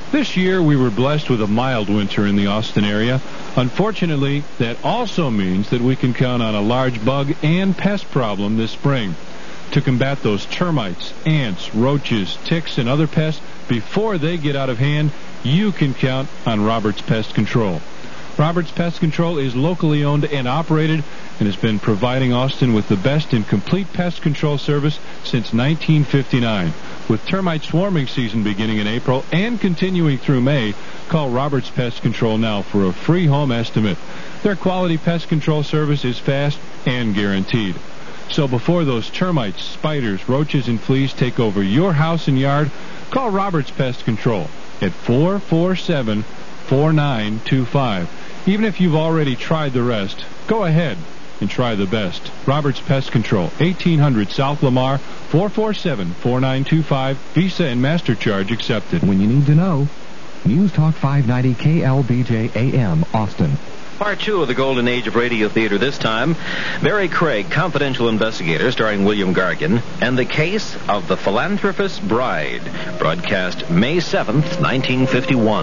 This year, we were blessed with a mild winter in the Austin area. Unfortunately, that also means that we can count on a large bug and pest problem this spring. To combat those termites, ants, roaches, ticks, and other pests before they get out of hand, you can count on Roberts Pest Control. Roberts Pest Control is locally owned and operated and has been providing Austin with the best in complete pest control service since 1959. With termite swarming season beginning in April and continuing through May, call Roberts Pest Control now for a free home estimate. Their quality pest control service is fast and guaranteed. So before those termites, spiders, roaches, and fleas take over your house and yard, call Roberts Pest Control at 447-4925. Even if you've already tried the rest, go ahead and try the best. Roberts Pest Control, 1800 South Lamar, 447-4925. Visa and Master Charge accepted. When you need to know, News Talk 590 KLBJ AM, Austin. Part 2 of the Golden Age of Radio Theater this time. Barry Craig, confidential investigator, starring William Gargan, and the case of the Philanthropist's Bride, broadcast May 7th, 1951.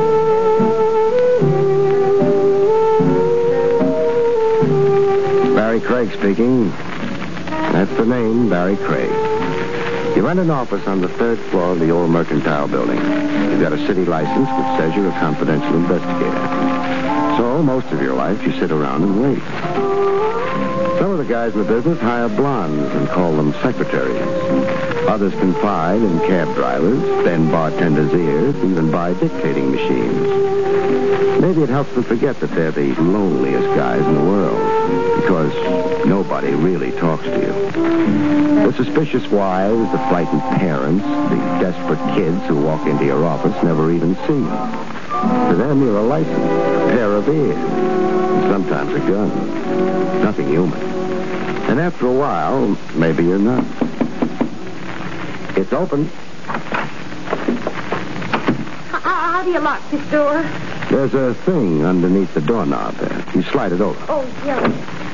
Barry Craig speaking. That's the name, Barry Craig. You rent an office on the third floor of the old Mercantile Building. You've got a city license which says you're a confidential investigator. So, most of your life, you sit around and wait. Some of the guys in the business hire blondes and call them secretaries. Others confide in cab drivers, bend bartenders' ears, even buy dictating machines. Maybe it helps them forget that they're the loneliest guys in the world, because nobody really talks to you. The suspicious wives, the frightened parents, the desperate kids who walk into your office never even see you. To them, you're a license, a pair of ears, and sometimes a gun. Nothing human. And after a while, maybe you're not. It's open. How do you lock this door? There's a thing underneath the doorknob there. You slide it over. Oh, yeah.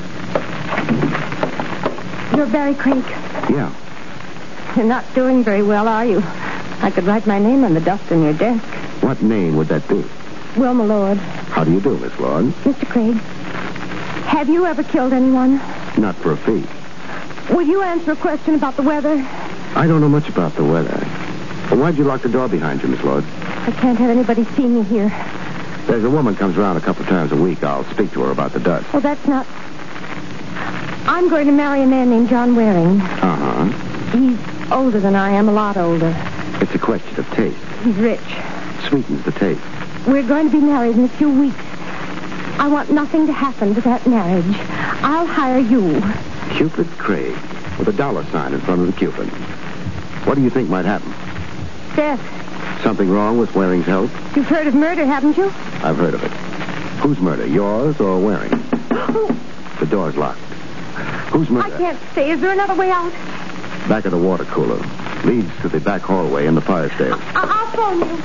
You're Barry Craig. Yeah. You're not doing very well, are you? I could write my name on the dust on your desk. What name would that be? Wilma Lord. How do you do, Miss Lord? Mr. Craig, have you ever killed anyone? Not for a fee. Will you answer a question about the weather? I don't know much about the weather. Well, why'd you lock the door behind you, Miss Lord? I can't have anybody see me here. There's a woman comes around a couple times a week. I'll speak to her about the dust. Well, that's not... I'm going to marry a man named John Waring. Uh-huh. He's older than I am, a lot older. It's a question of taste. He's rich. Sweetens the taste. We're going to be married in a few weeks. I want nothing to happen to that marriage. I'll hire you. Cupid Craig, with a dollar sign in front of the Cupid. What do you think might happen? Death. Something wrong with Waring's health? You've heard of murder, haven't you? I've heard of it. Whose murder, yours or Waring? The door's locked. Whose murder? I can't stay. Is there another way out? Back of the water cooler. Leads to the back hallway and the fire stairs. I'll phone you.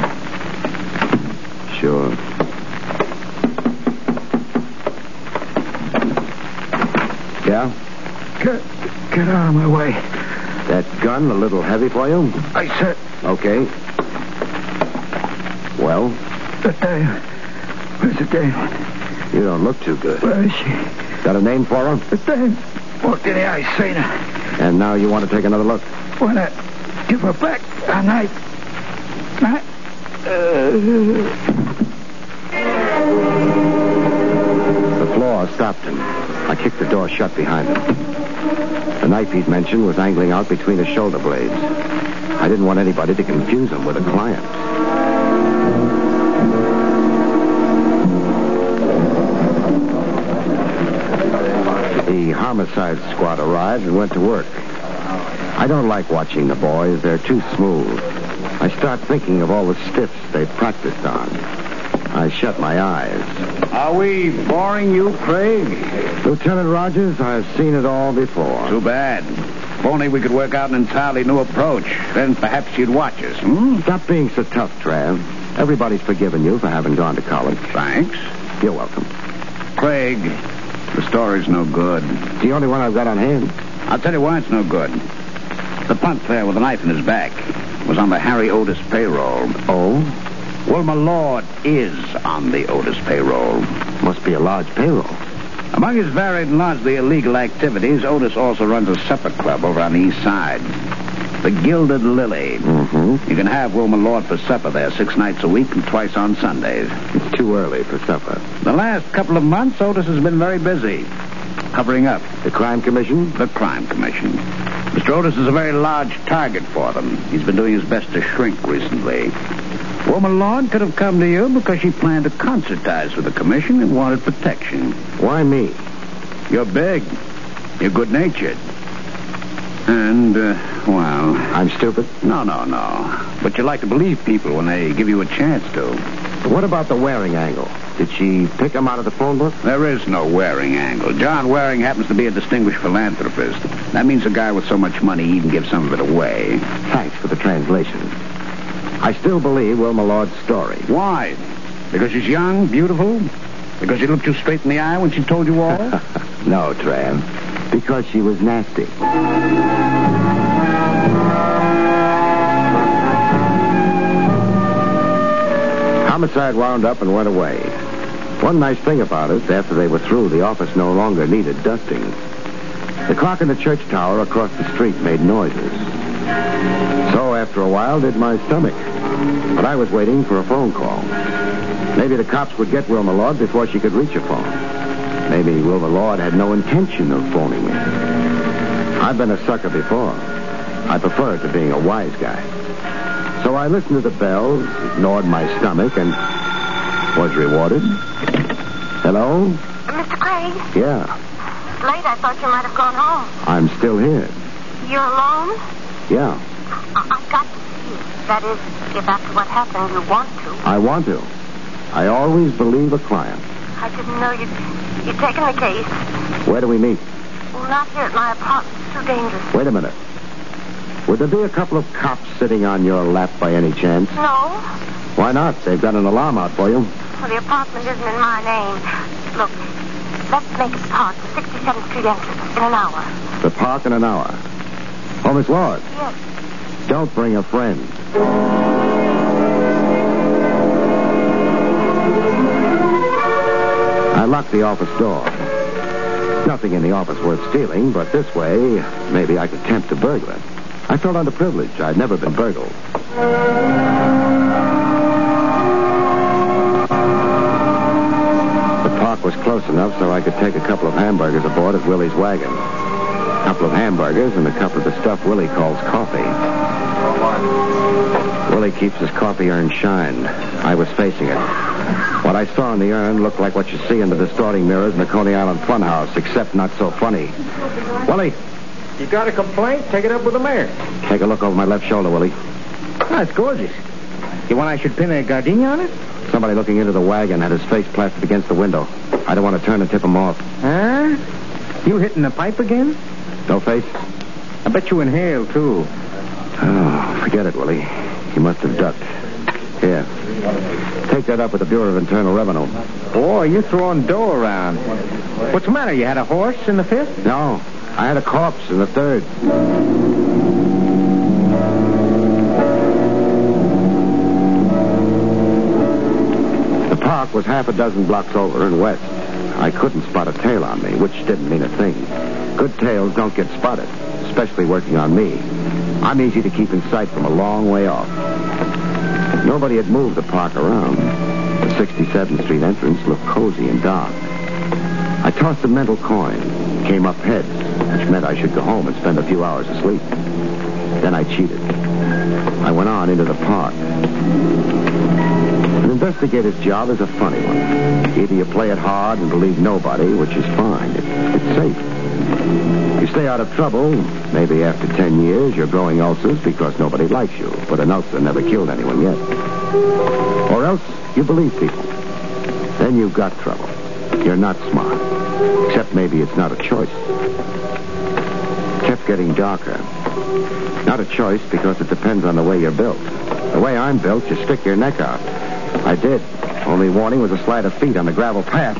Sure. Yeah? Get out of my way. That gun a little heavy for you? I said... Okay. Well? The dame. Where's the dame? You don't look too good. Where is she? Got a name for her? The dame. Walked in here, I seen her. And now you want to take another look? Why not give her back a night? The floor stopped him. I kicked the door shut behind him. The knife he'd mentioned was angling out between his shoulder blades. I didn't want anybody to confuse him with a client. The homicide squad arrived and went to work. I don't like watching the boys. They're too smooth. I start thinking of all the stiffs they've practiced on. I shut my eyes. Are we boring you, Craig? Lieutenant Rogers, I've seen it all before. Too bad. If only we could work out an entirely new approach. Then perhaps you'd watch us, Stop being so tough, Trav. Everybody's forgiven you for having gone to college. Thanks. You're welcome. Craig, the story's no good. It's the only one I've got on hand. I'll tell you why it's no good. The punk there with the knife in his back. was on the Harry Otis payroll. Oh? Wilma Lord is on the Otis payroll. Must be a large payroll. Among his varied and largely illegal activities, Otis also runs a supper club over on the east side. The Gilded Lily. Mm-hmm. You can have Wilma Lord for supper there 6 nights a week and twice on Sundays. It's too early for supper. The last couple of months, Otis has been very busy. Covering up. The Crime Commission? The Crime Commission. Mr. Otis is a very large target for them. He's been doing his best to shrink recently. Wilma Lord could have come to you because she planned to concertize with the commission and wanted protection. Why me? You're big. You're good-natured. And, well... I'm stupid? No. But you like to believe people when they give you a chance to. What about the Waring angle? Did she pick him out of the phone book? There is no Waring angle. John Waring happens to be a distinguished philanthropist. That means a guy with so much money he even gives some of it away. Thanks for the translation. I still believe Wilma Lord's story. Why? Because she's young, beautiful? Because she looked you straight in the eye when she told you all? No, Tram. Because she was nasty. Homicide wound up and went away. One nice thing about it, after they were through, the office no longer needed dusting. The clock in the church tower across the street made noises. So, after a while, did my stomach. But I was waiting for a phone call. Maybe the cops would get Wilma Lord before she could reach a phone. Maybe Wilma Lord had no intention of phoning me. I've been a sucker before. I prefer it to being a wise guy. So I listened to the bells, ignored my stomach, and was rewarded. Hello? Mr. Craig? Yeah, It's late. I thought you might have gone home. I'm still here. You're alone? Yeah, I've got to see you. That is, if after what happened you want to. I want to. I always believe a client. I didn't know you'd taken the case. Where do we meet? Well, not here at my apartment. It's too dangerous. Wait a minute. Would there be a couple of cops sitting on your lap by any chance? No. Why not? They've got an alarm out for you. Well, the apartment isn't in my name. Look, let's make it park, the 67th Street entrance, in an hour. The park in an hour. Oh, Miss Lord. Yes. Don't bring a friend. I locked the office door. Nothing in the office worth stealing, but this way, maybe I could tempt a burglar. I felt underprivileged. I'd never been burgled. The park was close enough so I could take a couple of hamburgers aboard of Willie's wagon. A couple of hamburgers and a cup of the stuff Willie calls coffee. Willie keeps his coffee urn shined. I was facing it. What I saw in the urn looked like what you see in the distorting mirrors in the Coney Island Funhouse, except not so funny. Willie! You got a complaint? Take it up with the mayor. Take a look over my left shoulder, Willie. Oh, it's gorgeous. You want I should pin a gardenia on it? Somebody looking into the wagon had his face plastered against the window. I don't want to turn and tip him off. Huh? You hitting the pipe again? No face? I bet you inhale, too. Oh, forget it, Willie. He must have ducked. Here. Take that up with the Bureau of Internal Revenue. Boy, you throwing dough around. What's the matter? You had a horse in the fifth? No. I had a corpse in the third. The park was half a dozen blocks over and west. I couldn't spot a tail on me, which didn't mean a thing. Good tails don't get spotted, especially working on me. I'm easy to keep in sight from a long way off. Nobody had moved the park around. The 67th Street entrance looked cozy and dark. I tossed a mental coin, came up heads, which meant I should go home and spend a few hours asleep. Then I cheated. I went on into the park. An investigator's job is a funny one. Either you play it hard and believe nobody, which is fine. It's safe. You stay out of trouble. Maybe after 10 years, you're growing ulcers because nobody likes you, but an ulcer never killed anyone yet. Or else you believe people. Then you've got trouble. You're not smart. Except maybe it's not a choice. It kept getting darker. Not a choice because it depends on the way you're built. The way I'm built, you stick your neck out. I did. Only warning was a slide of feet on the gravel path.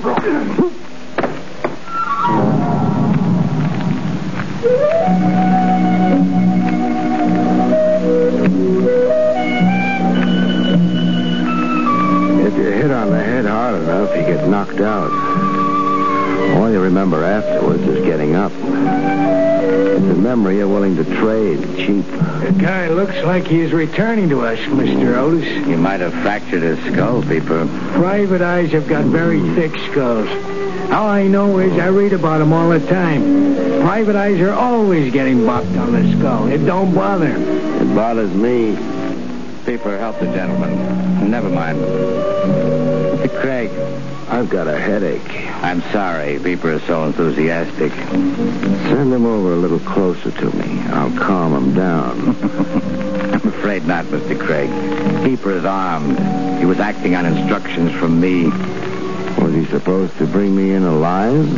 bad enough, you get knocked out. All you remember afterwards is getting up. It's a memory you're willing to trade cheap. The guy looks like he is returning to us, Mr. Otis. He might have fractured his skull, Beeper. Private eyes have got very thick skulls. All I know is I read about them all the time. Private eyes are always getting bopped on the skull. It don't bother. It bothers me. Beeper, help the gentleman. Never mind. Mr. Craig. I've got a headache. I'm sorry Beeper is so enthusiastic. Send him over a little closer to me. I'll calm him down. I'm afraid not, Mr. Craig. Beeper is armed. He was acting on instructions from me. Was he supposed to bring me in alive?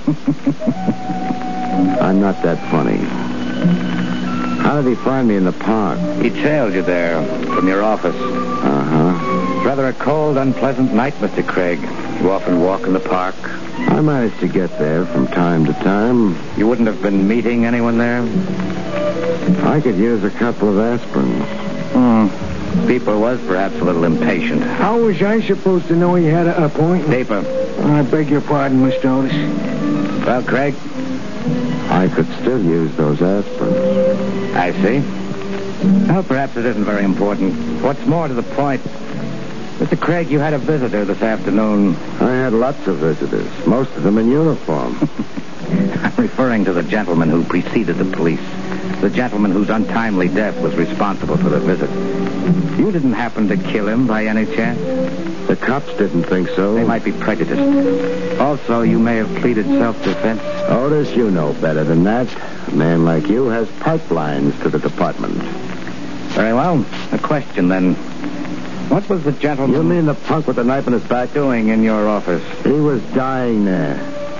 I'm not that funny. How did he find me in the park? He trailed you there from your office. Uh-huh. It's rather a cold, unpleasant night, Mr. Craig. You often walk in the park. I managed to get there from time to time. You wouldn't have been meeting anyone there? I could use a couple of aspirins. Beeper was perhaps a little impatient. How was I supposed to know he had an appointment? Beeper. I beg your pardon, Mr. Otis. Well, Craig? I could still use those aspirins. I see. Well, perhaps it isn't very important. What's more to the point, Mr. Craig, you had a visitor this afternoon. I had lots of visitors, most of them in uniform. I'm referring to the gentleman who preceded the police. The gentleman whose untimely death was responsible for the visit. You didn't happen to kill him by any chance? The cops didn't think so. They might be prejudiced. Also, you may have pleaded self-defense. Otis, you know better than that. A man like you has pipelines to the department. Very well. A question, then. What was the gentleman... You mean the punk with the knife in his back? ...doing in your office? He was dying there.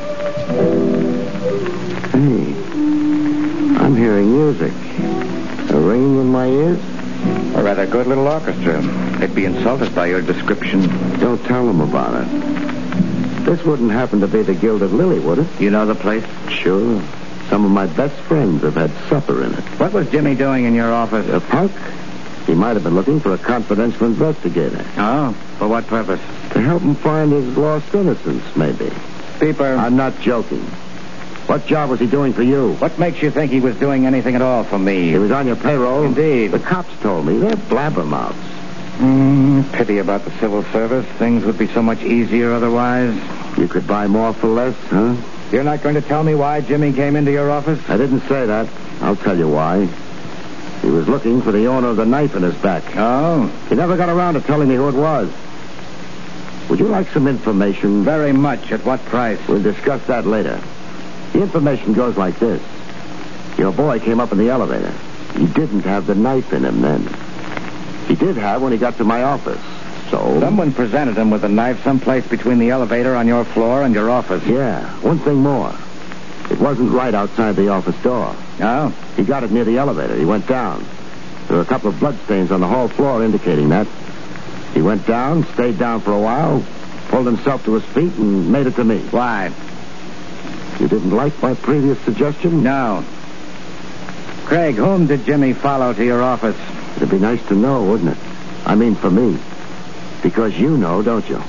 Hey, I'm hearing music. A ringing in my ears? A rather good little orchestra. They'd be insulted by your description. Don't tell them about it. This wouldn't happen to be the Gilded Lily, would it? You know the place? Sure. Some of my best friends have had supper in it. What was Jimmy doing in your office? A punk? He might have been looking for a confidential investigator. Oh? For what purpose? To help him find his lost innocence, maybe. Beeper. I'm not joking. What job was he doing for you? What makes you think he was doing anything at all for me? He was on your payroll? Indeed. The cops told me. They're blabbermouths. Pity about the civil service. Things would be so much easier otherwise. You could buy more for less, huh? You're not going to tell me why Jimmy came into your office? I didn't say that. I'll tell you why. He was looking for the owner of the knife in his back. Oh? He never got around to telling me who it was. Would you like some information? Very much. At what price? We'll discuss that later. The information goes like this. Your boy came up in the elevator. He didn't have the knife in him then. He did have when he got to my office. So... Someone presented him with a knife someplace between the elevator on your floor and your office. Yeah. One thing more. It wasn't right outside the office door. Oh? He got it near the elevator. He went down. There were a couple of bloodstains on the hall floor indicating that. He went down, stayed down for a while, pulled himself to his feet, and made it to me. Why? You didn't like my previous suggestion? No. Craig, whom did Jimmy follow to your office? It'd be nice to know, wouldn't it? I mean, for me. Because you know, don't you?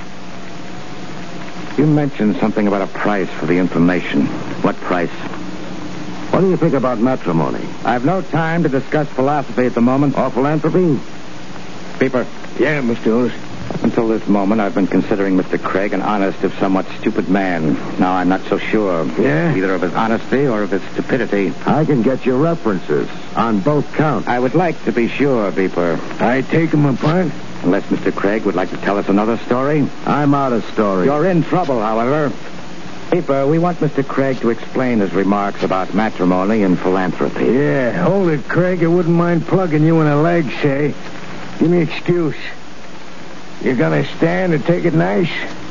You mentioned something about a price for the information. What price? What do you think about matrimony? I've no time to discuss philosophy at the moment. Or philanthropy? Beeper. Yeah, Mr. Otis. Up until this moment, I've been considering Mr. Craig an honest, if somewhat stupid man. Now I'm not so sure. Yeah? Either of his honesty or of his stupidity. I can get you references on both counts. I would like to be sure, Beeper. I take him apart? Unless Mr. Craig would like to tell us another story. I'm out of story. You're in trouble, however. Beeper, we want Mr. Craig to explain his remarks about matrimony and philanthropy. Yeah, hold it, Craig. I wouldn't mind plugging you in a leg, say. Give me excuse. You're gonna stand and take it nice?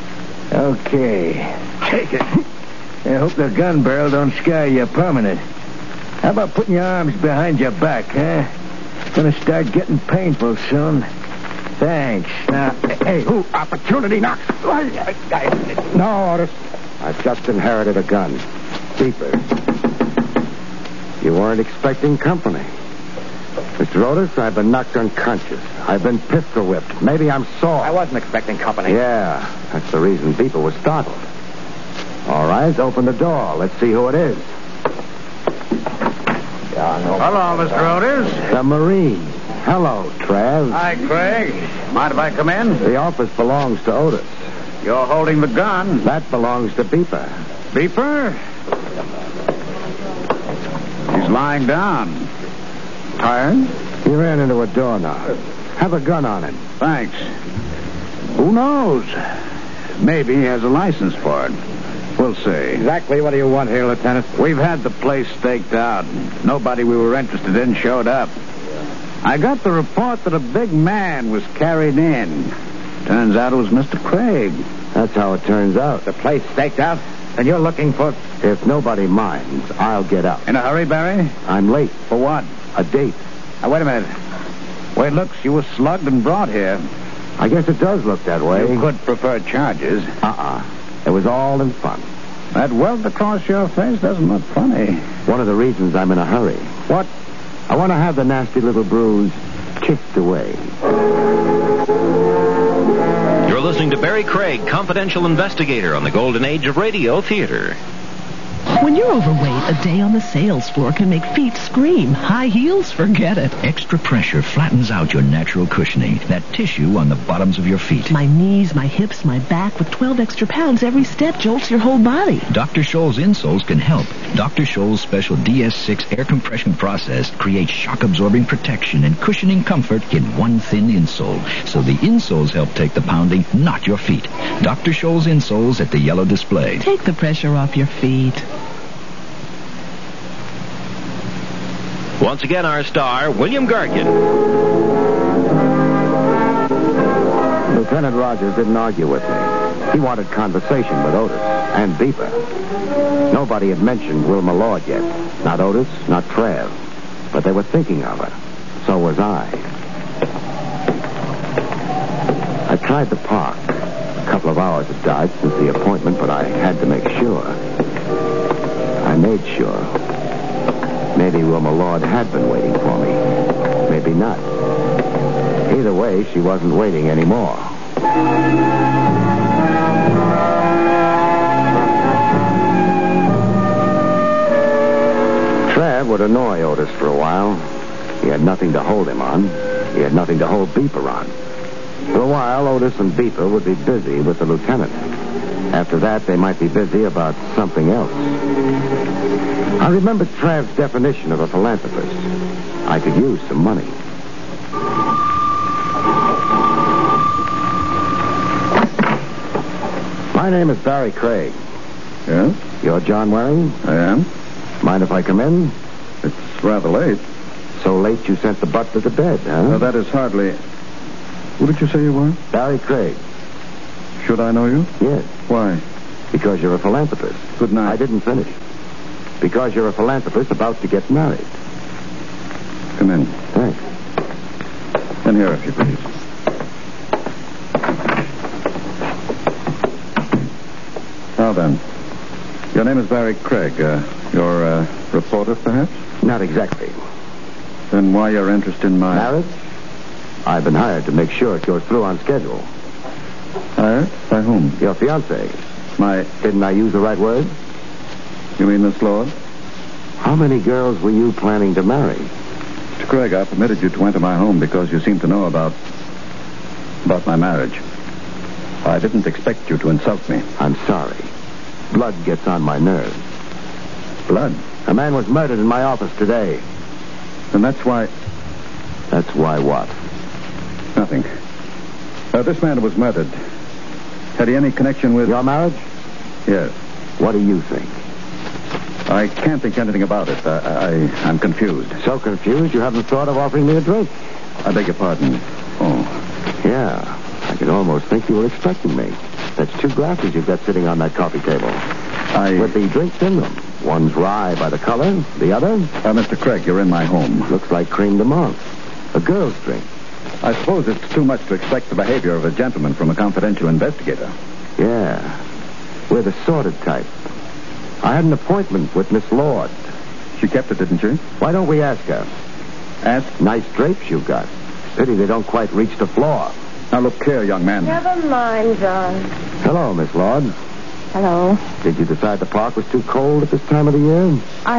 Okay. Take it. I hope the gun barrel don't scare you permanent. How about putting your arms behind your back, huh? It's gonna start getting painful soon. Thanks. Now, hey, who? Opportunity knocks. No, Otis. I've just inherited a gun. Beeper. You weren't expecting company. Mr. Otis, I've been knocked unconscious. I've been pistol whipped. Maybe I'm sore. I wasn't expecting company. Yeah, that's the reason people were startled. All right, open the door. Let's see who it is. Hello, Mr. Otis. The Marine. Hello, Trav. Hi, Craig. Mind if I come in? The office belongs to Otis. You're holding the gun. That belongs to Beeper. Beeper? He's lying down. Tired? He ran into a doorknob. Have a gun on him. Thanks. Who knows? Maybe he has a license for it. We'll see. Exactly what do you want here, Lieutenant? We've had the place staked out. Nobody we were interested in showed up. I got the report that a big man was carried in. Turns out it was Mr. Craig. That's how it turns out. The place staked out? And you're looking for... If nobody minds, I'll get up. In a hurry, Barry? I'm late. For what? A date. Now, wait a minute. Way it looks, you were slugged and brought here. I guess it does look that way. You could prefer charges. It was all in fun. That welt across your face doesn't look funny. One of the reasons I'm in a hurry. What? I want to have the nasty little bruise kicked away. You're listening to Barry Craig, confidential investigator on the golden age of radio theater. When you're overweight, a day on the sales floor can make feet scream. High heels, forget it. Extra pressure flattens out your natural cushioning, that tissue on the bottoms of your feet. My knees, my hips, my back, with 12 extra pounds, every step jolts your whole body. Dr. Scholl's insoles can help. Dr. Scholl's special DS6 air compression process creates shock-absorbing protection and cushioning comfort in one thin insole. So the insoles help take the pounding, not your feet. Dr. Scholl's insoles at the yellow display. Take the pressure off your feet. Once again, our star, William Gargan. Lieutenant Rogers didn't argue with me. He wanted conversation with Otis and Beeper. Nobody had mentioned Wilma Lord yet. Not Otis, not Trav. But they were thinking of her. So was I. I tried the park. A couple of hours had died since the appointment, but I had to make sure. I made sure. Maybe Wilma Lord had been waiting for me. Maybe not. Either way, she wasn't waiting anymore. Trav would annoy Otis for a while. He had nothing to hold him on. He had nothing to hold Beeper on. For a while, Otis and Beeper would be busy with the lieutenant. After that, they might be busy about something else. I remembered Trav's definition of a philanthropist. I could use some money. My name is Barry Craig. Yes? You're John Waring? I am. Mind if I come in? It's rather late. So late you sent the butler to bed, huh? No, that is hardly... Who did you say you were? Barry Craig. Should I know you? Yes. Why? Because you're a philanthropist. Good night. I didn't finish. Because you're a philanthropist about to get married. Come in. Thanks. In here, if you please. Now then, your name is Barry Craig. You're a reporter, perhaps? Not exactly. Then why your interest in my... Marriage? I've been hired to make sure it goes through on schedule. Hired? By whom? Your fiancée. My... Didn't I use the right word? You mean Miss Lord? How many girls were you planning to marry? Mr. Craig, I permitted you to enter my home because you seem to know about my marriage. I didn't expect you to insult me. I'm sorry. Blood gets on my nerves. Blood? A man was murdered in my office today. And that's why... That's why what? Nothing. This man was murdered. Had he any connection with... Your marriage? Yes. What do you think? I can't think anything about it. I'm confused. So confused you haven't thought of offering me a drink? I beg your pardon. Oh. Yeah. I could almost think you were expecting me. That's 2 glasses you've got sitting on that coffee table. With the drinks in them. One's rye by the color, the other... Mr. Craig, you're in my home. Looks like creme de menthe. A girl's drink. I suppose it's too much to expect the behavior of a gentleman from a confidential investigator. Yeah. We're the sorted type. I had an appointment with Miss Lord. She kept it, didn't she? Why don't we ask her? Ask? Nice drapes you've got. Pity they don't quite reach the floor. Now, look here, young man. Never mind, John. Hello, Miss Lord. Hello. Did you decide the park was too cold at this time of the year?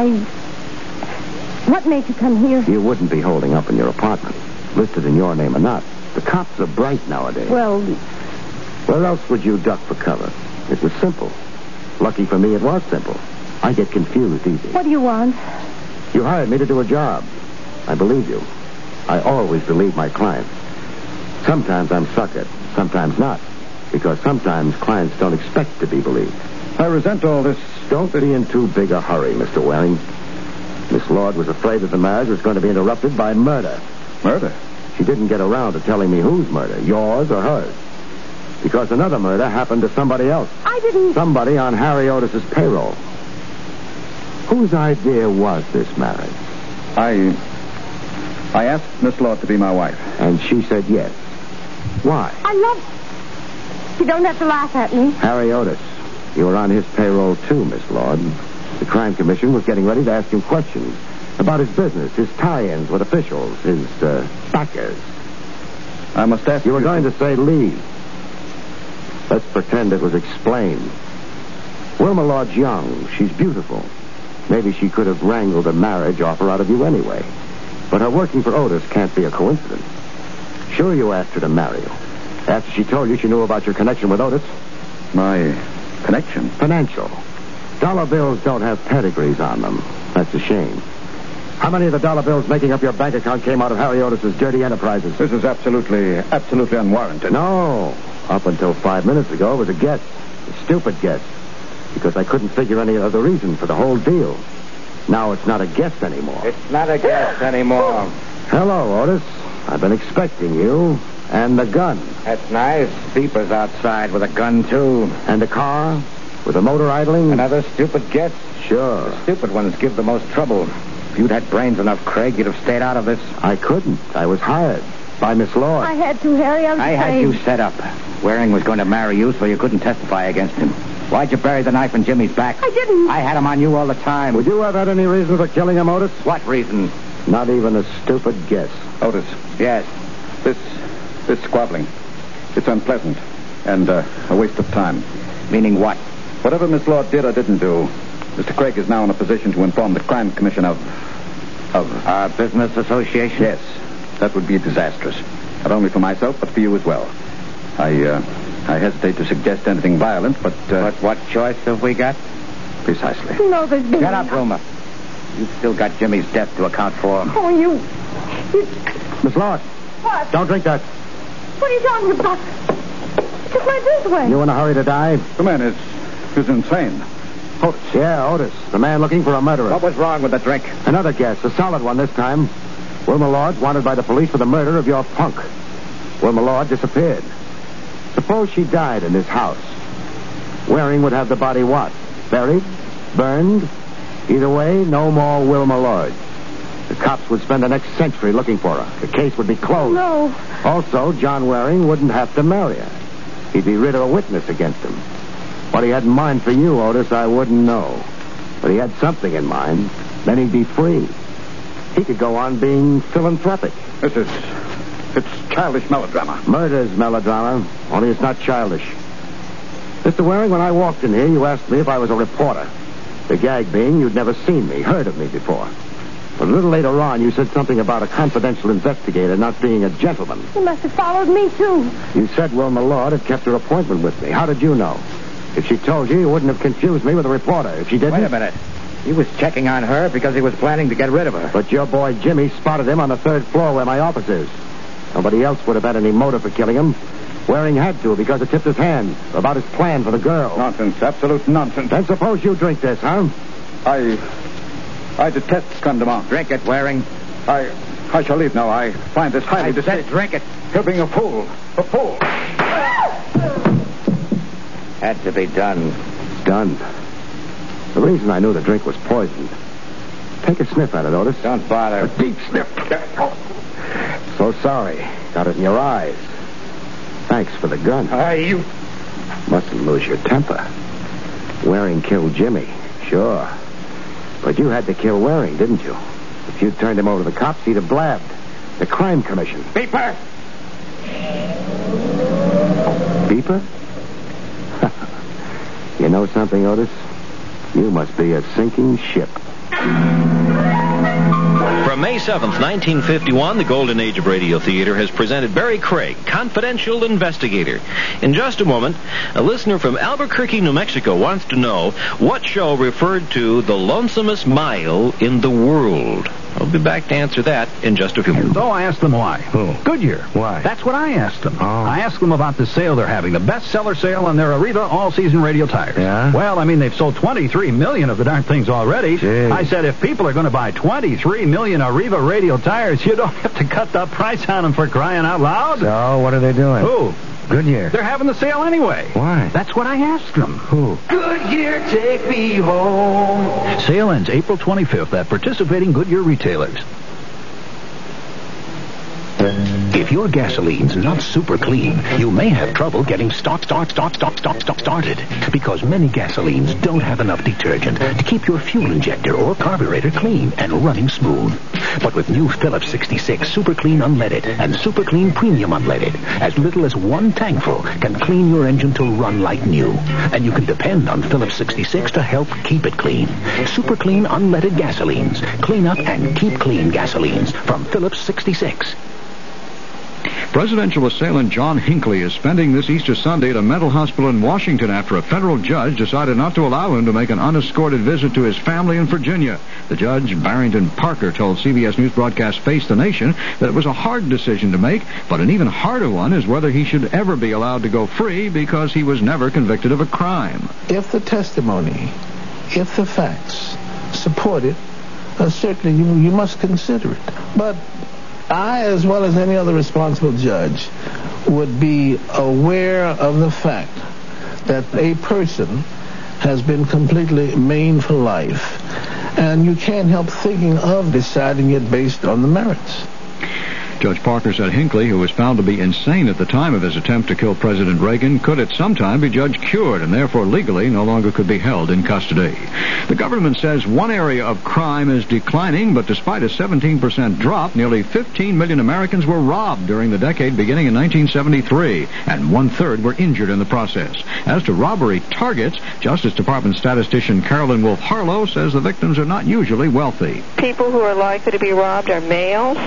What made you come here? You wouldn't be holding up in your apartment, listed in your name or not. The cops are bright nowadays. Well, where else would you duck for cover? It was simple. Lucky for me, it was simple. I get confused easy. what do you want? You hired me to do a job. I believe you. I always believe my clients. Sometimes I'm suckered, sometimes not. Because sometimes clients don't expect to be believed. I resent all this. Don't be in too big a hurry, Mr. Waring. Miss Lord was afraid that the marriage was going to be interrupted by murder. Murder? She didn't get around to telling me whose murder, yours or hers. Because another murder happened to somebody else. I didn't... Somebody on Harry Otis's payroll. Whose idea was this marriage? I asked Miss Lord to be my wife. And she said yes. Why? I love... You don't have to laugh at me. Harry Otis. You were on his payroll, too, Miss Lord. The Crime Commission was getting ready to ask him questions about his business, his tie-ins with officials, his backers. I must ask you... You were going to say leave. Let's pretend it was explained. Wilma Lord's young. She's beautiful. Maybe she could have wrangled a marriage offer out of you anyway. But her working for Otis can't be a coincidence. Sure you asked her to marry you. After she told you she knew about your connection with Otis? My connection? Financial. Dollar bills don't have pedigrees on them. That's a shame. How many of the dollar bills making up your bank account came out of Harry Otis's dirty enterprises? This is absolutely unwarranted. No. Up until 5 minutes ago, it was a guess. A stupid guess. Because I couldn't figure any other reason for the whole deal. Now it's not a guess anymore. It's not a guess anymore. Hello, Otis. I've been expecting you. And the gun. That's nice. Beeper's outside with a gun, too. And the car? With the motor idling? Another stupid guess? Sure. The stupid ones give the most trouble. If you'd had brains enough, Craig, you'd have stayed out of this. I couldn't. I was hired. By Miss Lord. I had to, Harry. I had you set up. Waring was going to marry you, so you couldn't testify against him. Why'd you bury the knife in Jimmy's back? I didn't. I had him on you all the time. Would you have had any reason for killing him, Otis? What reason? Not even a stupid guess. Otis. Yes. This squabbling. It's unpleasant. And a waste of time. Meaning what? Whatever Miss Lord did or didn't do, Mr. Craig is now in a position to inform the Crime Commission of our business association? Yes. That would be disastrous. Not only for myself, but for you as well. I hesitate to suggest anything violent, but... But what choice have we got? Precisely. No, there's been... Shut up, Wilma. You've still got Jimmy's death to account for. Oh, you... Miss Lord. What? Don't drink that. What are you talking about? You took my drink away. You in a hurry to die? The man is insane. Otis. Yeah, Otis. The man looking for a murderer. What was wrong with the drink? Another guess. A solid one this time. Wilma Lord's wanted by the police for the murder of your punk. Wilma Lord disappeared. Suppose she died in this house. Waring would have the body what? Buried? Burned? Either way, no more Wilma Lord. The cops would spend the next century looking for her. The case would be closed. No. Also, John Waring wouldn't have to marry her. He'd be rid of a witness against him. What he had in mind for you, Otis, I wouldn't know. But he had something in mind. Then he'd be free. He could go on being philanthropic. It's childish melodrama. Murder's melodrama, only it's not childish. Mr. Waring, when I walked in here, you asked me if I was a reporter. The gag being you'd never seen me, heard of me before. But a little later on, you said something about a confidential investigator not being a gentleman. You must have followed me, too. You said Wilma Lord had kept her appointment with me. How did you know? If she told you, you wouldn't have confused me with a reporter. If she didn't... Wait a minute. He was checking on her because he was planning to get rid of her. But your boy Jimmy spotted him on the third floor where my office is. Nobody else would have had any motive for killing him. Waring had to because it tipped his hand about his plan for the girl. Nonsense. Absolute nonsense. Then suppose you drink this, huh? I detest Scundamont. Drink it, Waring. I shall leave now. I find this highly distasteful. Said drink it. You're being a fool. A fool. Had to be done. Done. The reason I knew the drink was poisoned. Take a sniff at it, Otis. Don't bother. A deep sniff. So sorry. Got it in your eyes. Thanks for the gun. You... Mustn't lose your temper. Waring killed Jimmy. Sure. But you had to kill Waring, didn't you? The If you'd turned him over to the cops, he'd have blabbed. The Crime Commission. Beeper! Beeper? You know something, Otis? You must be a sinking ship. From May 7th, 1951, the Golden Age of Radio Theater has presented Barry Craig, Confidential Investigator. In just a moment, a listener from Albuquerque, New Mexico wants to know what show referred to the lonesomest mile in the world. I'll be back to answer that in just a few minutes. So I asked them why. Who? Goodyear. Why? That's what I asked them. Oh. I asked them about the sale they're having, the bestseller sale on their Arriva all-season radio tires. Yeah? Well, I mean, they've sold 23 million of the darn things already. Gee. I said, if people are going to buy 23 million Arriva radio tires, you don't have to cut the price on them for crying out loud. So, what are they doing? Who? Goodyear. They're having the sale anyway. Why? That's what I asked them. Who? Goodyear, take me home. Sale ends April 25th at participating Goodyear retailers. If your gasoline's not super clean, you may have trouble getting started. Because many gasolines don't have enough detergent to keep your fuel injector or carburetor clean and running smooth. But with new Phillips 66 Super Clean Unleaded and Super Clean Premium Unleaded, as little as one tankful can clean your engine to run like new. And you can depend on Phillips 66 to help keep it clean. Super Clean Unleaded gasolines. Clean up and keep clean gasolines from Phillips 66. Presidential assailant John Hinckley is spending this Easter Sunday at a mental hospital in Washington after a federal judge decided not to allow him to make an unescorted visit to his family in Virginia. The judge, Barrington Parker, told CBS News broadcast Face the Nation that it was a hard decision to make, but an even harder one is whether he should ever be allowed to go free because he was never convicted of a crime. If the testimony, if the facts support it, certainly you must consider it. But I, as well as any other responsible judge, would be aware of the fact that a person has been completely maimed for life, and you can't help thinking of deciding it based on the merits. Judge Parker said Hinckley, who was found to be insane at the time of his attempt to kill President Reagan, could at some time be judged cured and therefore legally no longer could be held in custody. The government says one area of crime is declining, but despite a 17% drop, nearly 15 million Americans were robbed during the decade beginning in 1973, and one-third were injured in the process. As to robbery targets, Justice Department statistician Carolyn Wolf Harlow says the victims are not usually wealthy. People who are likely to be robbed are males,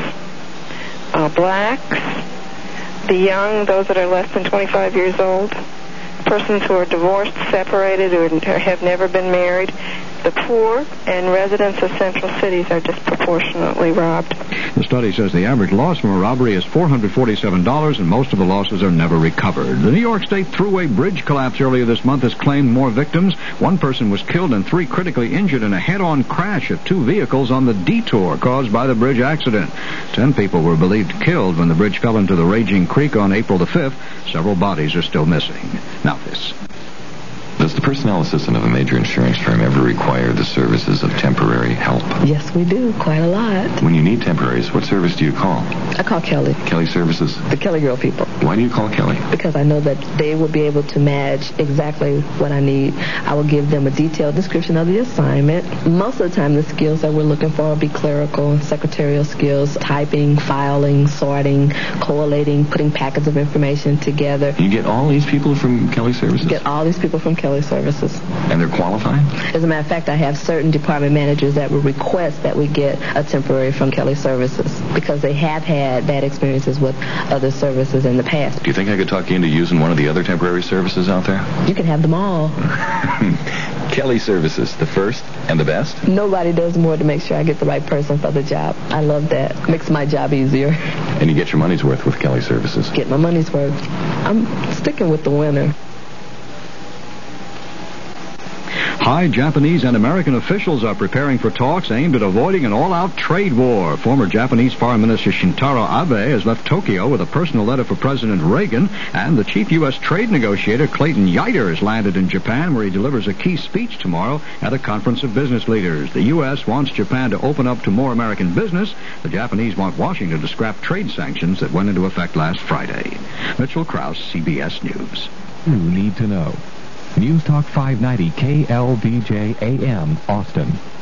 blacks, the young, those that are less than 25 years old, persons who are divorced, separated, or have never been married. The poor and residents of central cities are disproportionately robbed. The study says the average loss from a robbery is $447, and most of the losses are never recovered. The New York State Thruway Bridge collapse earlier this month has claimed more victims. One person was killed and 3 critically injured in a head-on crash of 2 vehicles on the detour caused by the bridge accident. 10 people were believed killed when the bridge fell into the raging creek on April the 5th. Several bodies are still missing. Now this. Does the personnel assistant of a major insurance firm ever require the services of temporary help? Yes, we do. Quite a lot. When you need temporaries, what service do you call? I call Kelly. Kelly Services? The Kelly Girl people. Why do you call Kelly? Because I know that they will be able to match exactly what I need. I will give them a detailed description of the assignment. Most of the time, the skills that we're looking for will be clerical and secretarial skills, typing, filing, sorting, collating, putting packets of information together. You get all these people from Kelly Services? Get all these people from Kelly Services. And they're qualified? As a matter of fact, I have certain department managers that will request that we get a temporary from Kelly Services because they have had bad experiences with other services in the past. Do you think I could talk you into using one of the other temporary services out there? You can have them all. Kelly Services, the first and the best? Nobody does more to make sure I get the right person for the job. I love that. Makes my job easier. And you get your money's worth with Kelly Services? Get my money's worth. I'm sticking with the winner. High Japanese and American officials are preparing for talks aimed at avoiding an all-out trade war. Former Japanese Foreign Minister Shintaro Abe has left Tokyo with a personal letter for President Reagan, and the chief U.S. trade negotiator Clayton Yiter has landed in Japan, where he delivers a key speech tomorrow at a conference of business leaders. The U.S. wants Japan to open up to more American business. The Japanese want Washington to scrap trade sanctions that went into effect last Friday. Mitchell Krause, CBS News. You need to know. News Talk 590 KLBJ AM, Austin.